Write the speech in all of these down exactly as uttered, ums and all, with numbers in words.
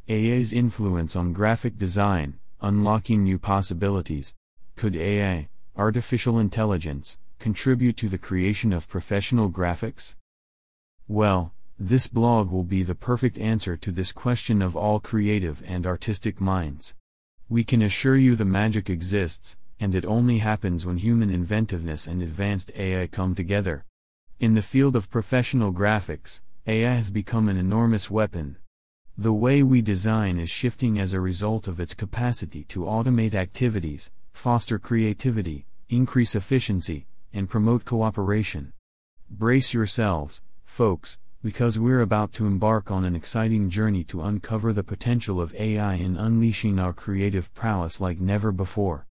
A I's influence on graphic design, unlocking new possibilities. Could A I, artificial intelligence, contribute to the creation of professional graphics? Well, this blog will be the perfect answer to this question of all creative and artistic minds. We can assure you the magic exists, and it only happens when human inventiveness and advanced A I come together. In the field of professional graphics, A I has become an enormous weapon. The way we design is shifting as a result of its capacity to automate activities, foster creativity, increase efficiency, and promote cooperation. Brace yourselves, folks, because we're about to embark on an exciting journey to uncover the potential of A I in unleashing our creative prowess like never before.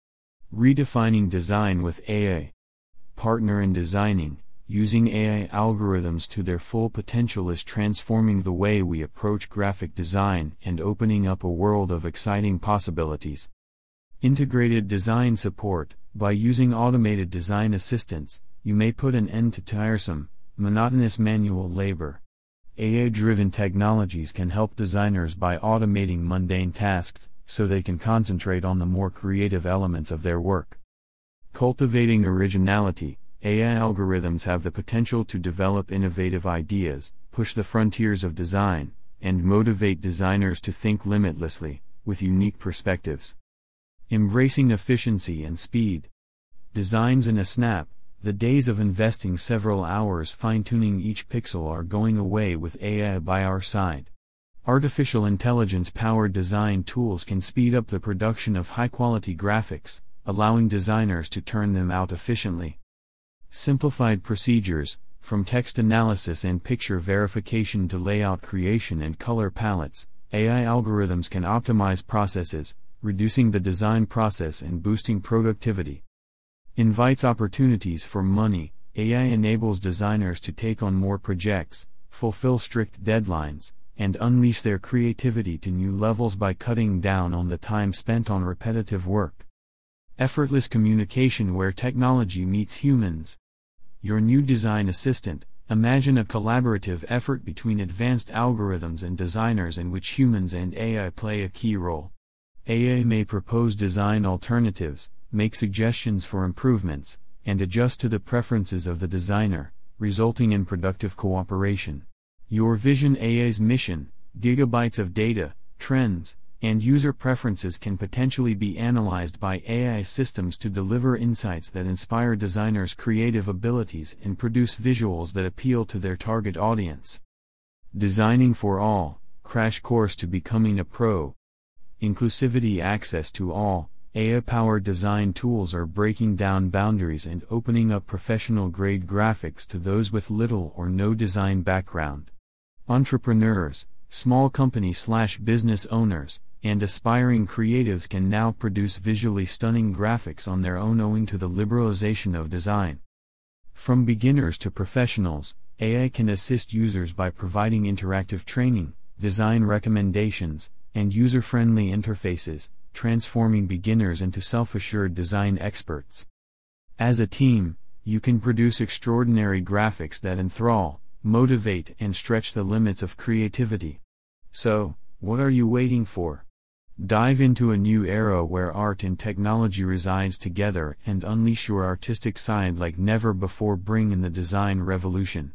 Redefining design with A I. Partner in designing. Using A I algorithms to their full potential is transforming the way we approach graphic design and opening up a world of exciting possibilities. Integrated design support. By using automated design assistants, you may put an end to tiresome, monotonous manual labor. A I-driven technologies can help designers by automating mundane tasks, so they can concentrate on the more creative elements of their work. Cultivating originality. A I algorithms have the potential to develop innovative ideas, push the frontiers of design, and motivate designers to think limitlessly, with unique perspectives. Embracing efficiency and speed. Designs in a snap. The days of investing several hours fine-tuning each pixel are going away with A I by our side. Artificial intelligence-powered design tools can speed up the production of high-quality graphics, allowing designers to turn them out efficiently. Simplified procedures, from text analysis and picture verification to layout creation and color palettes, A I algorithms can optimize processes, reducing the design process and boosting productivity. Invites opportunities for money. A I enables designers to take on more projects, fulfill strict deadlines, and unleash their creativity to new levels by cutting down on the time spent on repetitive work. Effortless communication where technology meets humans. Your new design assistant. Imagine a collaborative effort between advanced algorithms and designers in which humans and A I play a key role. A I may propose design alternatives, make suggestions for improvements, and adjust to the preferences of the designer, resulting in productive cooperation. Your Vision A I's mission. Gigabytes of data, trends, and user preferences can potentially be analyzed by A I systems to deliver insights that inspire designers' creative abilities and produce visuals that appeal to their target audience. Designing for all. Crash course to becoming a pro. Inclusivity. Access to all. A I-powered design tools are breaking down boundaries and opening up professional-grade graphics to those with little or no design background. Entrepreneurs, small company-slash-business owners, and aspiring creatives can now produce visually stunning graphics on their own owing to the liberalization of design. From beginners to professionals, A I can assist users by providing interactive training, design recommendations, and user-friendly interfaces, transforming beginners into self-assured design experts. As a team, you can produce extraordinary graphics that enthrall, motivate, and stretch the limits of creativity. So, what are you waiting for? Dive into a new era where art and technology resides together and unleash your artistic side like never before. Bring in the design revolution.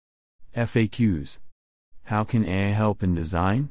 F A Qs. How can A I help in design?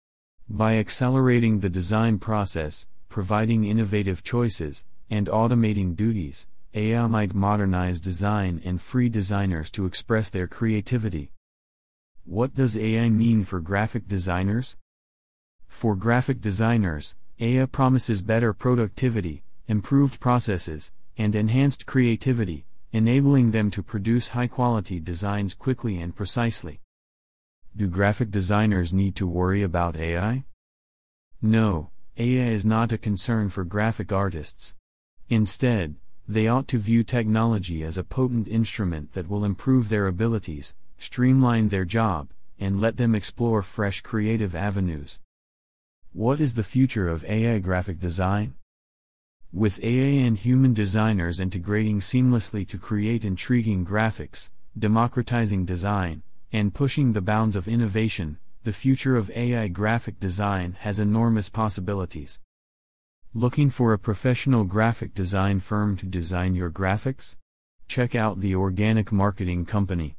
By accelerating the design process, providing innovative choices, and automating duties, A I might modernize design and free designers to express their creativity. What does A I mean for graphic designers? For graphic designers, A I promises better productivity, improved processes, and enhanced creativity, enabling them to produce high-quality designs quickly and precisely. Do graphic designers need to worry about A I? No, A I is not a concern for graphic artists. Instead, they ought to view technology as a potent instrument that will improve their abilities, streamline their job, and let them explore fresh creative avenues. What is the future of A I graphic design? With A I and human designers integrating seamlessly to create intriguing graphics, democratizing design, and pushing the bounds of innovation, The future of A I graphic design has enormous possibilities. Looking for a professional graphic design firm to design your graphics? Check out the Organic Marketing Company.